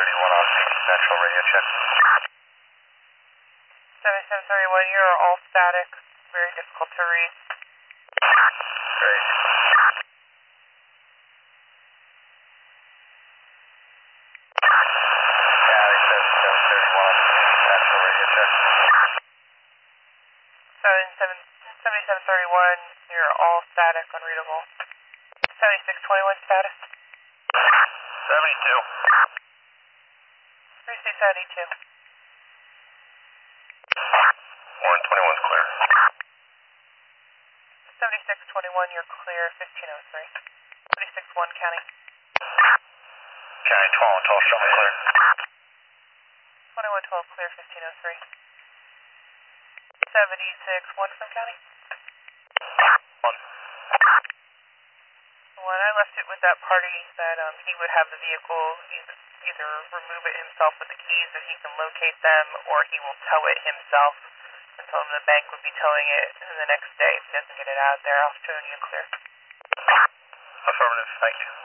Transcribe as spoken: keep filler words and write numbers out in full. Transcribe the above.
thirty-one on Phoenix Central, radio check. seventy-seven thirty-one, you're all static, very difficult to read. Great. Cali seventy-seven thirty-one on Phoenix Central, radio check. seventy-seven thirty-one, you're all static, unreadable. seventy-six twenty-one status. seventy-two. thirty-six seventy-two. one twenty-one's clear. seventy-six twenty-one, you're clear, fifteen oh three. seventy-six one county. County twelve and twelve, show me clear. twenty-one twelve clear, fifteen oh three. seventy-six one from county. one. When I left it with that party that um, he would have the vehicle either, either remove it himself with the keys so he can locate them, or he will tow it himself, and told him the bank would be towing it the next day if he doesn't get it out of there. I'll show you clear. Affirmative, thank you.